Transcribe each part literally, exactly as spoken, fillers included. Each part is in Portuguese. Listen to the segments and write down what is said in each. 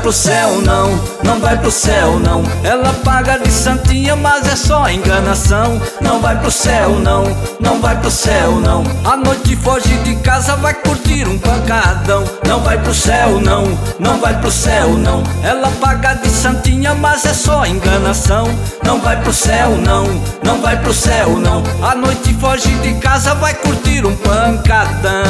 pro céu não, não vai pro céu não. Ela paga de santinha, mas é só enganação. Não vai pro céu não, não vai pro céu não. À noite foge de casa, vai curtir um pancadão. Não vai pro céu não, não vai pro céu não. Ela paga de santinha, mas é só enganação. Não vai pro céu não, não vai pro céu não. À noite foge de casa, vai curtir um pancadão.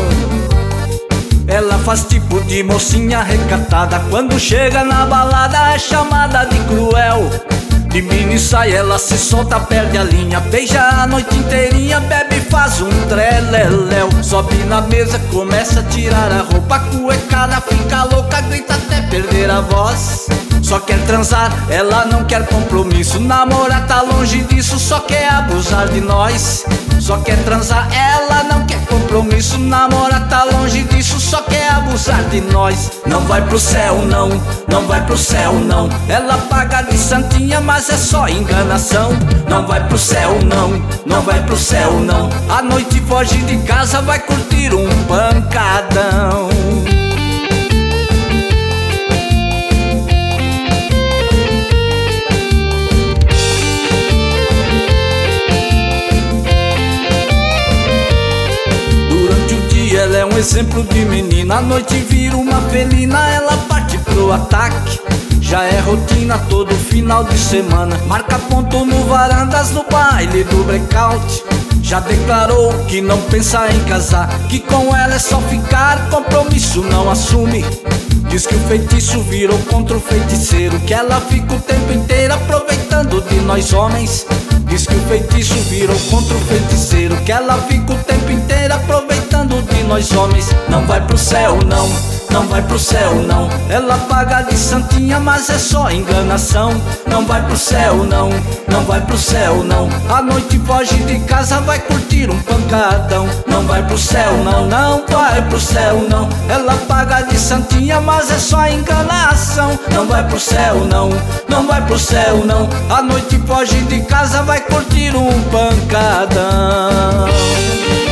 Ela faz tipo de mocinha recatada, quando chega na balada é chamada de cruel. De mini saia ela se solta, perde a linha, beija a noite inteirinha, bebe e faz um treleléu. Sobe na mesa, começa a tirar a roupa, cuecada, fica louca, grita até perder a voz. Só quer transar, ela não quer compromisso, namorar tá longe disso, só quer abusar de nós. Só quer transar, ela não quer compromisso, namorar tá longe disso, só quer abusar de nós. Não vai pro céu não, não vai pro céu não. Ela paga de santinha, mas é só enganação. Não vai pro céu não, não vai pro céu não. À noite foge de casa, vai curtir um pancadão. Ela é um exemplo de menina, à noite vira uma felina, ela parte pro ataque. Já é rotina todo final de semana, marca ponto no varandas no baile do breakout. Já declarou que não pensa em casar, que com ela é só ficar, compromisso não assume. Diz que o feitiço virou contra o feiticeiro, que ela fica o tempo inteiro aproveitando de nós homens. Diz que o feitiço virou contra o feiticeiro, que ela fica o tempo inteiro aproveitando de nós homens. Não vai pro céu não, não vai pro céu não. Ela paga de santinha, mas é só enganação. Não vai pro céu não, não vai pro céu não. À noite foge de casa, vai curtir um pancadão. Não vai pro céu não, não vai pro céu não. Ela paga de santinha, mas é só enganação. Não vai pro céu não, não vai pro céu não. À noite foge de casa, vai curtir um pancadão.